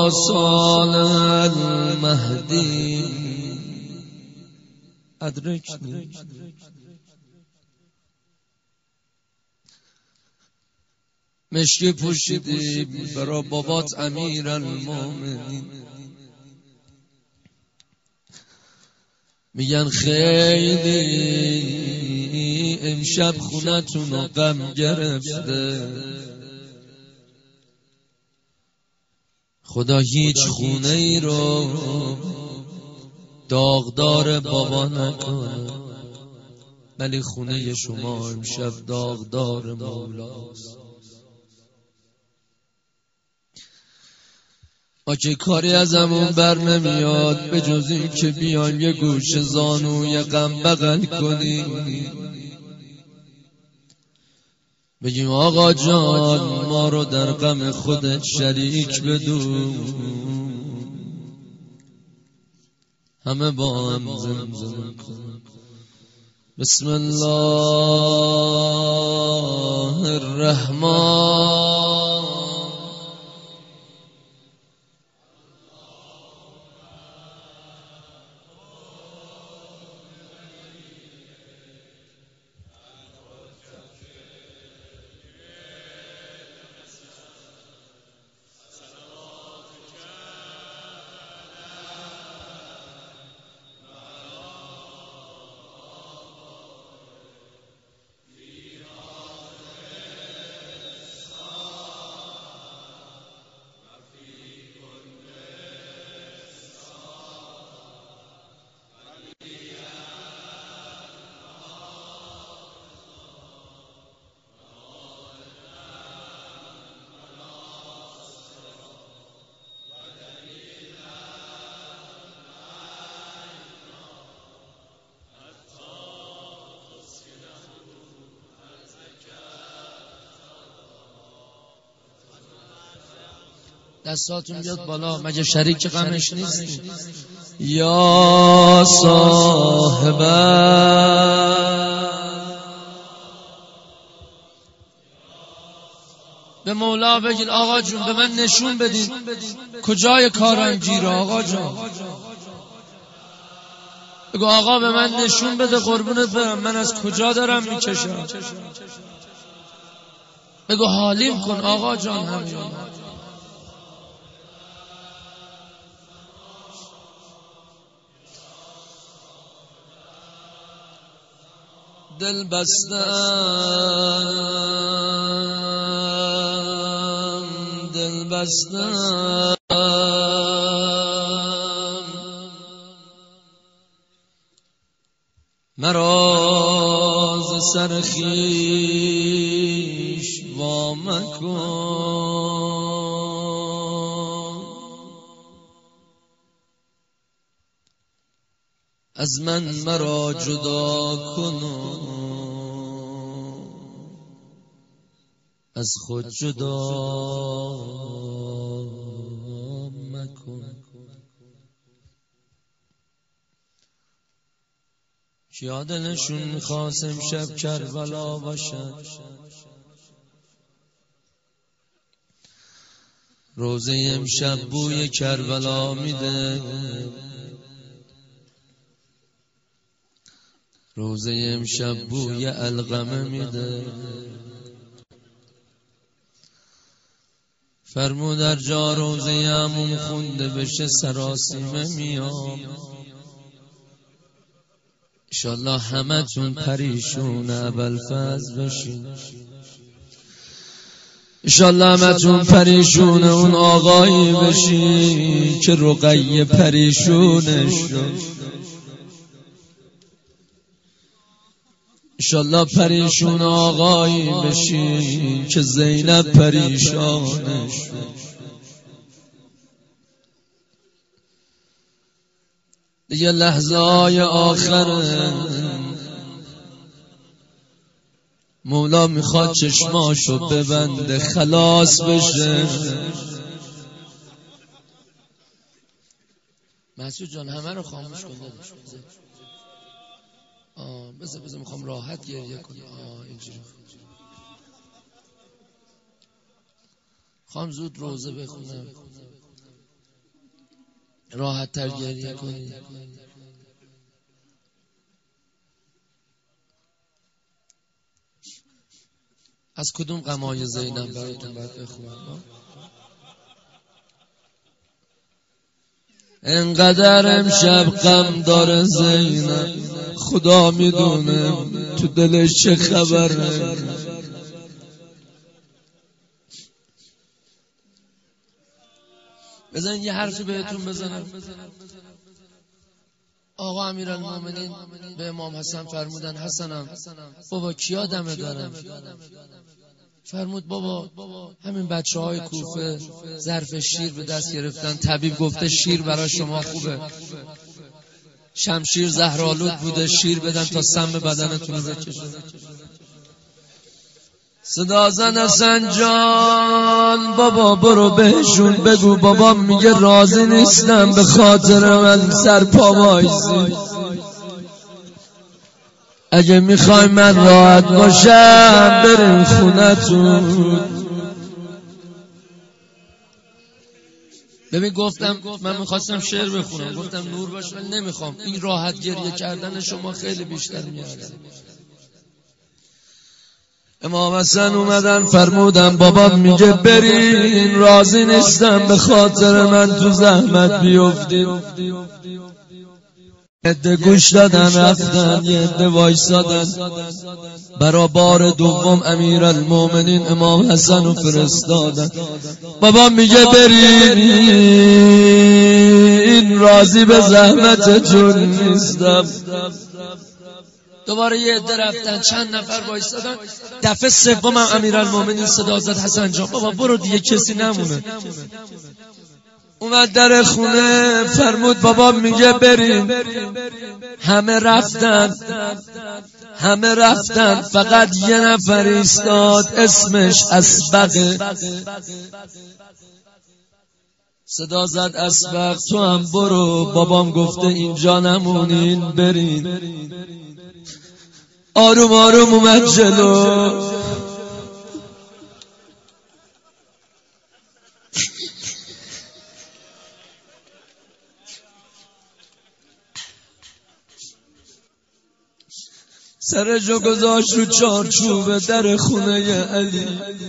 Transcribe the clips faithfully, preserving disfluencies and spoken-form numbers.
صالح المهدی ادرکنی. مشکی پوشیدی برا بابات امیر المومنین، میگن خیلی امشب خونتون رو غم گرفته، خدا هیچ خونه ای رو داغدار بابا نکنه، ولی خونه شما امشب داغدار مولاست. ما که کاری ازمون بر نمیاد به جز این که بیان یه گوش زانوی غم بغل کنیم، بگیم آقا جان ما رو در غم خودت شریک بدون، همه با هم زمزمه کن بسم الله الرحمن. دستاتون بیاد بالا، مگه شریک غمش نیستی؟ یا صاحب به مولا بگید آقا جون به من نشون بدین کجای کارنگیره. آقا جان بگو آقا به من نشون بده قربونت برم من از کجا دارم میکشم. بگو حالیم کن آقا جان. همین دل بستم دل بستم مرا ز سر خویش وا مکن، از من مرا جدا کن از خود جدا مکن. کیا دلشون میخواست امشب کربلا باشد؟ روزه امشب بوی کربلا میده، روزه امشب بوی علقمه میده. فرمود در جا روزه عموم خونده بشه سراسیمه میام. انشالله همه تون پریشون ابوالفضل بشین، انشالله همه تون پریشون اون آقایی بشین که رقیه پریشونش شد. انشالله پریشون آقایی بشین که زینب پریشانش شد. دیگه لحظه های آخره، مولا میخواد چشماشو ببنده خلاص بشه. مسعود جان همه رو خاموش کن داداش. آه بذار بذار میخوام راحت گریه کنم. آه اینجوری خواهم زود روزه بخونم. راحت تر گریه کنید. از کدوم غمای زینب براتون باید بخونم؟ انقدر امشب غم داره زینب، خدا میدونه تو دلش چه خبره. بزن یه حرفی بهتون بزنم. آقا امیرالمومنین به امام حسن فرمودن حسنم بابا کیا دمه دارن؟ فرمود بابا همین بچه های کوفه ظرف شیر به دست گرفتن، طبیب گفته شیر برای شما خوبه، شمشیر زهرآلود بوده، شیر بدن تا سم بدنتون رو بکشه. صدا زن حسن جان بابا برو بهشون بگو بابام میگه راضی نیستم به خاطر من سر پا وایسی، اگه میخوای من راحت باشم بریم خونتون. ببین گفتم من میخواستم شعر بخونم، گفتم نور باش ولی نمیخوام، این راحت گریه کردن شما خیلی بیشتر میاره. امام حسن اومدن فرمودن بابا میگه برین، راضی نیستم به خاطر من تو زحمت بیفتیم. یه عده گوش دادن رفتن، یه عده وایسادن. برا بار دوم امیرالمومنین امام حسن رو فرستادن. بابا میگه برین، راضی به زحمتتون نیستم. دوباره یه عده رفتن، چند نفر وایسادن. دفعه سوم هم امیرالمومنین صدا زد حسن جان بابا برو دیگه کسی نمونه. اومد در خونه فرمود بابا میگه بریم. همه رفتن همه رفتن فقط یه نفر ایستاد، اسمش اسبقه. صدا زد اسبق تو هم برو، بابام گفته اینجا نمونین برین. آروم آروم اومد جلو، سر جو گذاشت رو چارچوب در خونه علی.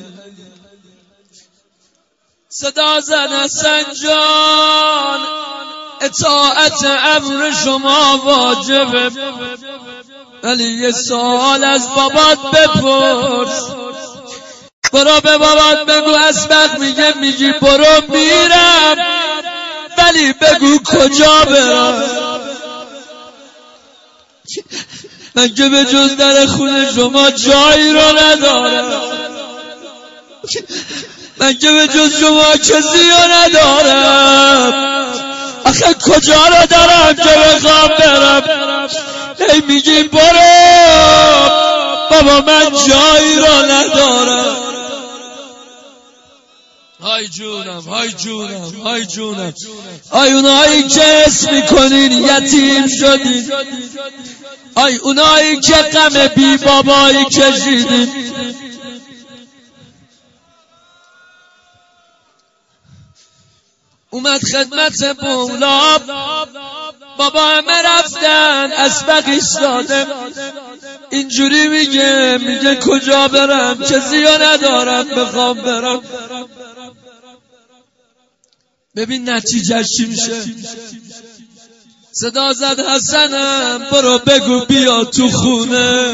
صدا زد حسن جان اطاعت امر شما واجبه، ولی یه سوال از بابات بپرس. برو به بابات بگو اسبق میگه میگی برو میرم، ولی بگو کجا برم. من که به جز در خونه شما جایی رو ندارم، من که به جز شما کسی رو ندارم. آخه کجا رو دارم که بخوام برم؟ هی میگی برو، بابا من جایی رو ندارم. های جونم های جونم های جونم، آی اونایی که اسم میکنین یتیم شدین، آی اونایی که غم بی بابایی کشیدین. اومد خدمت مولا، بابا همه رفتن، اسبق ایستاده اینجوری میگه میگه کجا برم، کسی ها ندارم بخوام برم. ببین نتیجه چی میشه. صدا زد حسنم برو بگو بیا تو خونه.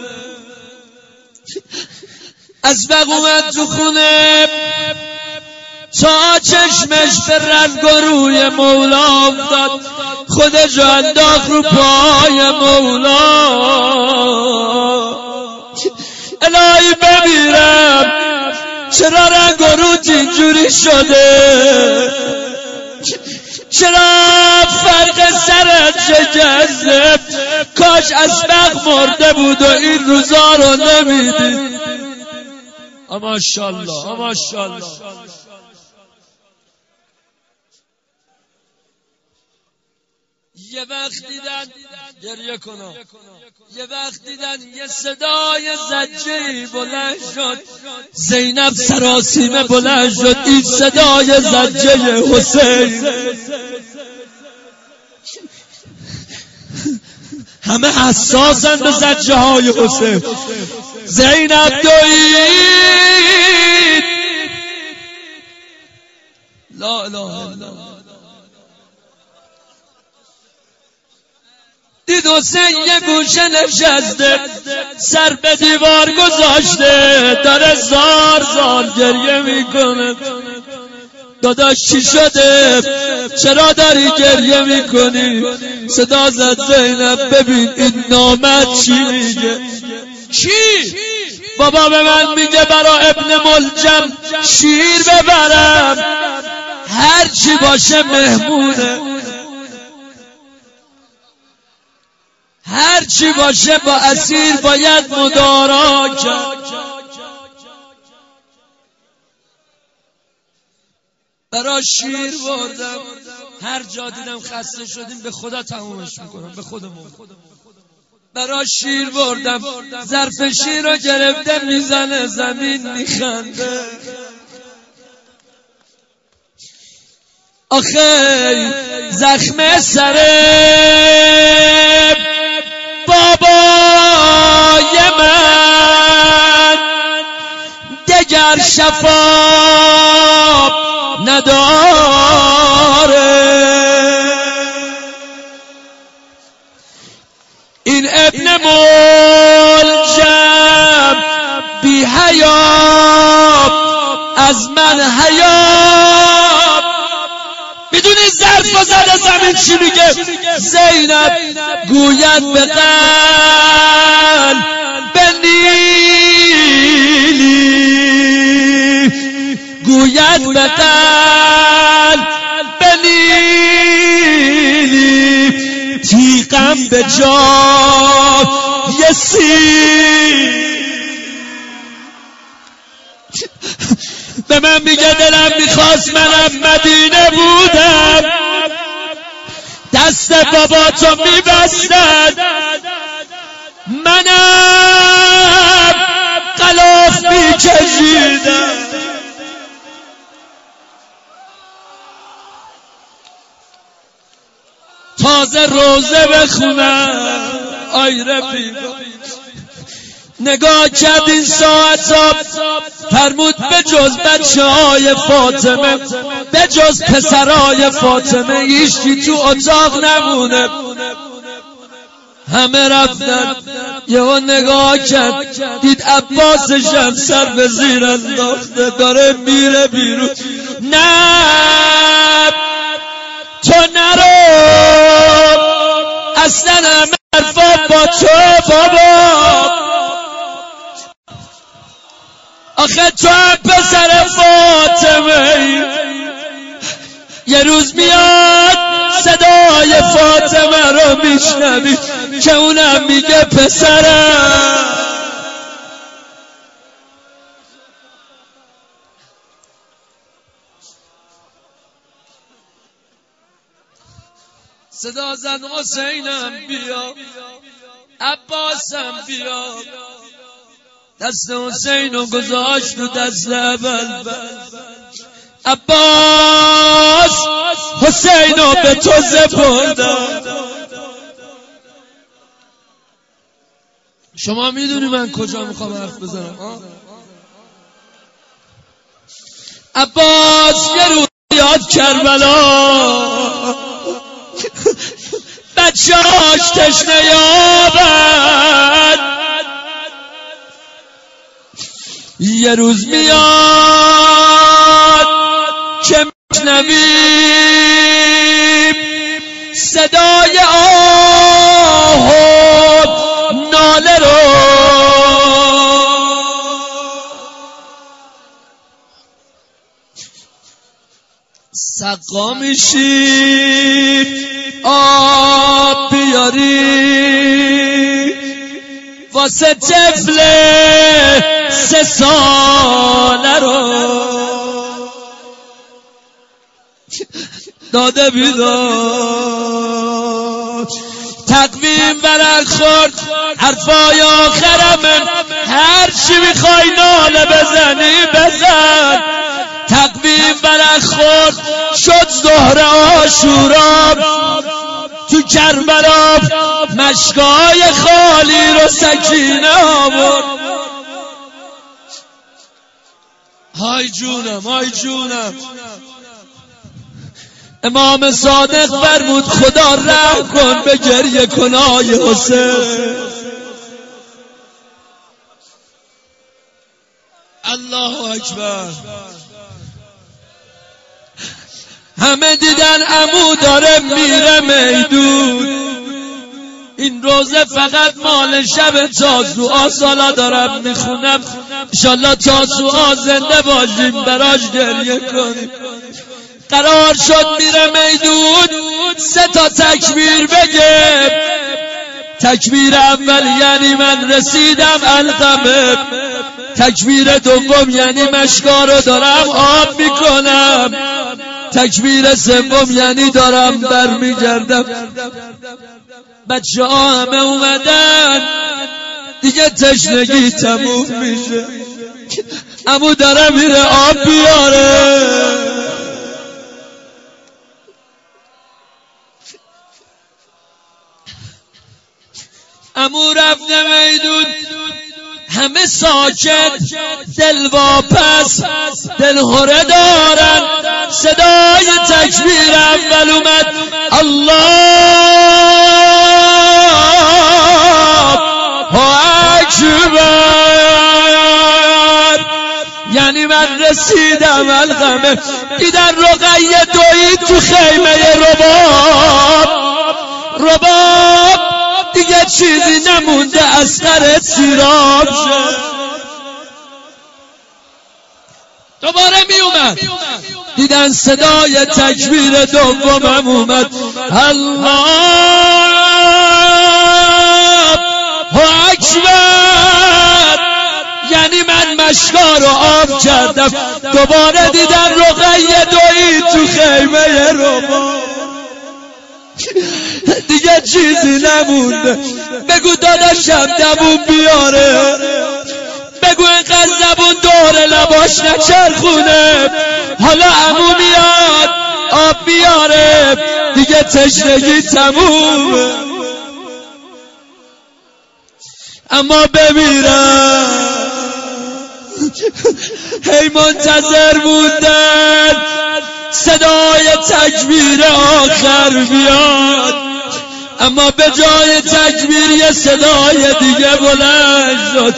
اسبق اومد تو خونه، تا چشمش به رنگ و روی مولا افتاد، خودش انداخت رو پای مولا. الهی بمیرم چرا رنگ و روت اینجوری شده، چرا فرق سرت شکسته، کاش اسبق مرده بود و این روزا رو نمیدید. ماشاءالله ماشاءالله. یه وقت دیدن گریه کنم، یه وقت دیدن یه صدای زجه‌ای بلند شد، زینب سراسیمه بلند شد، این صدای زجه حسین. همه حساسن به زجه های حسین. زینب دوید لا اله الا الله. دید حسین یه گوشه نشسته، سر به دیوار گذاشته، داره زار زار گریه میکنه. داداش چی شده؟ چرا داری گریه میکنی؟ صدا زد زینب ببین این نامت چی میگه. چی؟ بابا به من میگه برا ابن ملجم شیر ببرم، هر چی باشه مهمونه، هر چی باشه با اسیر باید مدارا کرد. برا شیر بردم، هر جا دیدم خسته شدیم به خدا تمومش میکنم، به خودمون. برا شیر بردم، ظرف شیر رو گرفته میزنه زمین میخنده. آخه زخم سره بابای من دگر شفا نداره. این ابن ملجم بی حیا از من حیا. میدونی ظرف و زده زمین چی میگه؟ زینب گوید به قلب بنیلی، گوید به قلب بنیلی، تیغم به جای سیر. به من میگه دلم میخواست منم مدینه بودم، دست بابا تو میبستن، منم غلاف میکشیدم. تازه روزه بخونم. آی رفیقا نگاه کرد این ساعتا، فرمود به جز بچه های فاطمه، به جز پسرای فاطمه هیچی تو اتاق نمونه، همه رفتن. یهو نگاه کرد دید عباسشم سر به زیر انداخته داره میره بیرون. نه تو نرو، اصلا همه حرفا با تو بابا. آخه تو هم پسر فاطمه، یه روز میاد صدای فاطمه رو میشنوی که اونم میگه پسرم. صدا زد حسینم بیا، عباسم بیا، دست حسین رو گذاشت تو دست اول. عباس حسین رو به تو سپردم. شما میدونی من کجا میخوام حرف بزنم؟ عباس یه روز یاد کربلا، بچه هاش تشنه یابد، یه روز میاد که میشنویم صدای آه و ناله رو. سقا میشید آب بیاری واسه طفل سه ساله رو. داده بیدار تقویم برق خورد، حرفای آخرمه، هر چی میخوای ناله بزنی بزن. تقویم برق خورد، شد ظهر عاشورا، تو تو کربلا مشکای خالی رو سکینه آورد. های جونم های جونم. امام صادق فرمود خدا رحم کن به گریه کنای حسین. الله اکبر. همه دیدن عمو داره میره میدون. این روزه فقط مال شب تاسوعا سالا دارم میخونم، انشالله تاسوعا زنده باشیم براش گریه کنیم. قرار شد میره میدون، سه تا تکبیر بگه. تکبیر اول یعنی من رسیدم القمه، تکبیر دوم یعنی مشکارو دارم آب میکنم، تکبیر سوم یعنی دارم برمیگردم. بچه ها همه اومدن، دیگه تشنگی تموم میشه. عمو داره میره آب بیاره. عمو رفته میدون، همه ساکت، دل واپس، دل هره دارن. صدای تکبیر اول اومد، الله اکبر، یعنی من رسیدم القمه. دیدن رقیه دوید تو خیمه رباب. رباب دیگه چیزی نمونده از قرد سیراب شد. دوباره می اومد، دیدن صدای تکبیر دومم اومد، الله اکبر، یعنی من مشکا رو آب کردم. دوباره دیدن رقیه دوید تو خیمه رباب. دیگه چیزی نمونده. بگو داداشم دبون بیاره، بگو اینقدر زبون دور لباش نچرخونه. حالا عمو میاد آب بیاره، دیگه تشنگی تمومه. اما بمیرم هی منتظر موندن صدای تکبیر آخر بیاد، اما به جای تکبیر یه صدای دیگه بلند شد،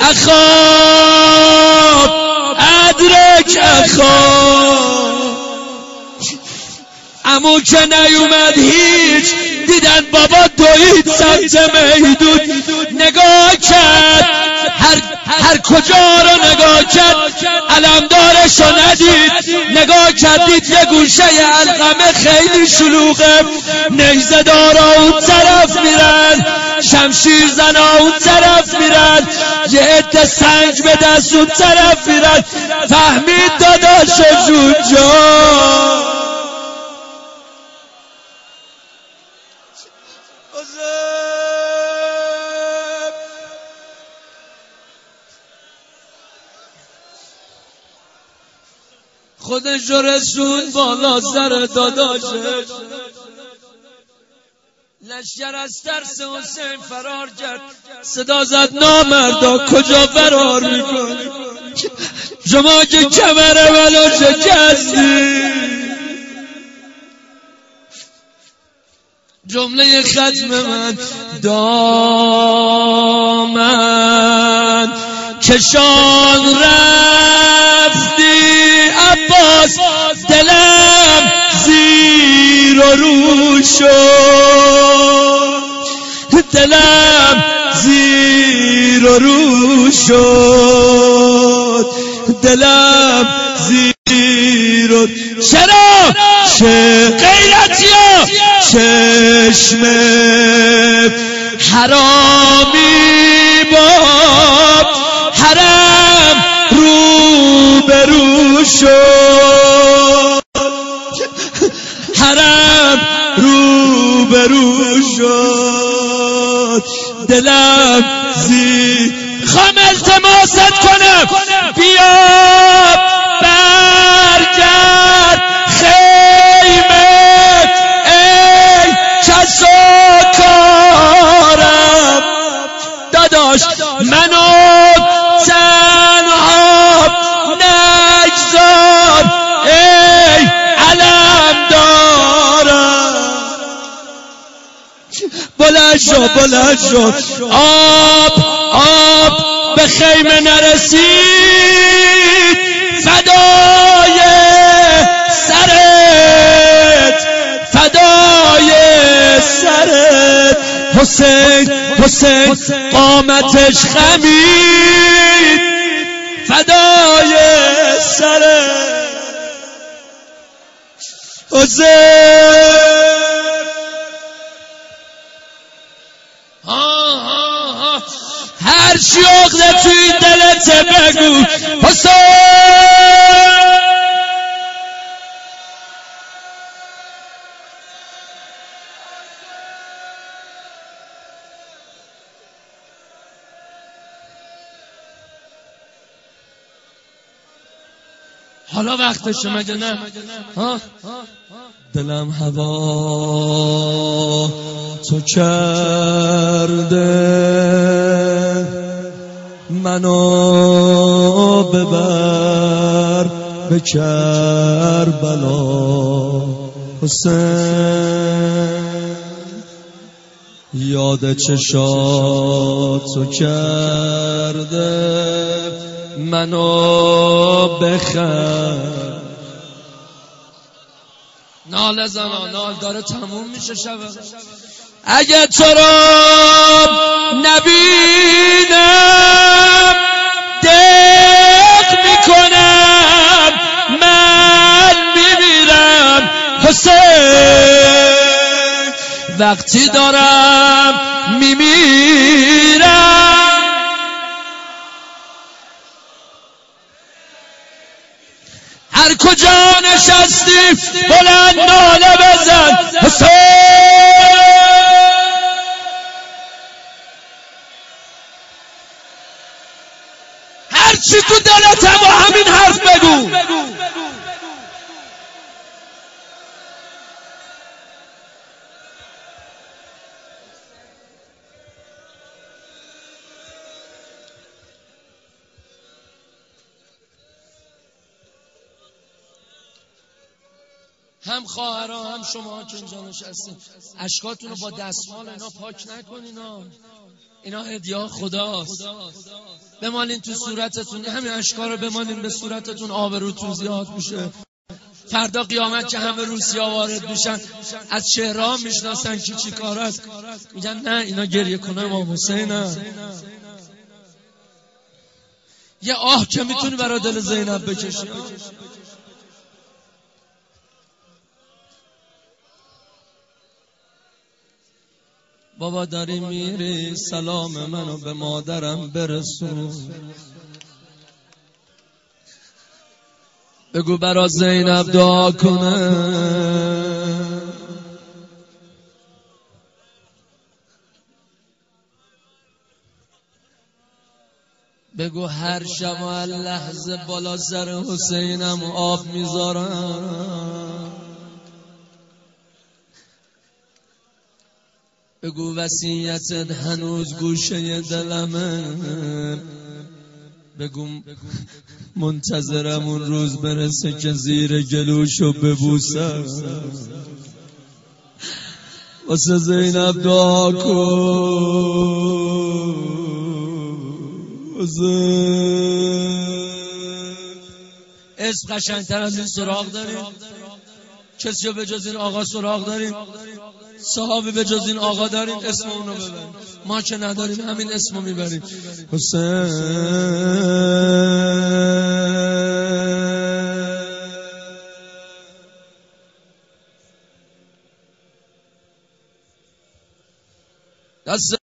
اخاب ادرک اخاب. عمو که نیومد هیچ، دیدن بابا دوید سمت میدون. نگاه کرد، هر, هر کجا رو نگاه کرد، علمدارش رو ندید. نگاه کردید یه گوشه القمه خیلی شلوغه، نیزه دارا اون طرف میرن، شمشیر زنا اون طرف میرن، یه عده سنگ به دست اون طرف میرن. فهمید داداشش اونجا. خودش رو رسون بالا سر داداشش. لشکر از ترس حسین فرار کرد، صدا زد نامردا کجا فرار میکنی؟ شما که کمر منو شکستی. جمله ختم من، دامن کشان رفتی عباس، دلم زیر و رو شد، دلم زیر و رو شد، دلم زیر و چرا؟ چه غیرتیا چشم حرامی با حرم رو به رو شد، حرم رو به رو شد، دلم زی خواهم التماست کنم بیا برگرد خیمه ای کسو شو بلند شو. آب آب به خیمه نرسید، فدای سرت فدای سرت. حسین حسین قامتش خمید، فدای سرت. حسین ها ها ها هر چی عقده توی دلت بگو. حسین حالا وقتشه مگه نه؟ ها دلم هوا تو کرده، منو ببر به کربلا. حسین یاد چشاتو کرده، منو بخر. نال زمان نال داره تموم میشه شب. اگه تو رو نبینم دق میکنم، من میمیرم. حسین وقتی دارم میمیرم، هر کجا نشستی بلند ناله بزن. حسین هر چی تو دلت با همین حرف بگو. هم خواهرها هم شما که اینجا نشستین، اشکاتون رو با دستمال اینا پاک نکنین. اینا هدیه خداست. بمالین تو صورتتون، همین اشکا رو بمالین به صورتتون، آبروتون زیاد میشه. فردا قیامت که همه روسیا وارد میشن، از چهره ها میشناسن کی چی کار است. میگن نه اینا گریه کنه امام حسینه. یه آه که میتونی برای دل زینب بکشی. بابا داری میری، سلام منو به مادرم برسون. بگو برا زینب دعا کنه. بگو هر شب و هر لحظه بالا سر حسینم آب میذارم. بگو وصیتت هنوز گوشه دلمه. بگو منتظرم اون روز برسه که زیر گلوشو ببوسم. واسه زینب دعا کن. اسم قشنگتر از این سراغ داریم؟ کسی رو به جز این آقا سراغ داریم؟ صحابی به جز این آقا داریم؟ اسم اونو ببریم. ما که نداریم همین اسمو میبریم. حسین دست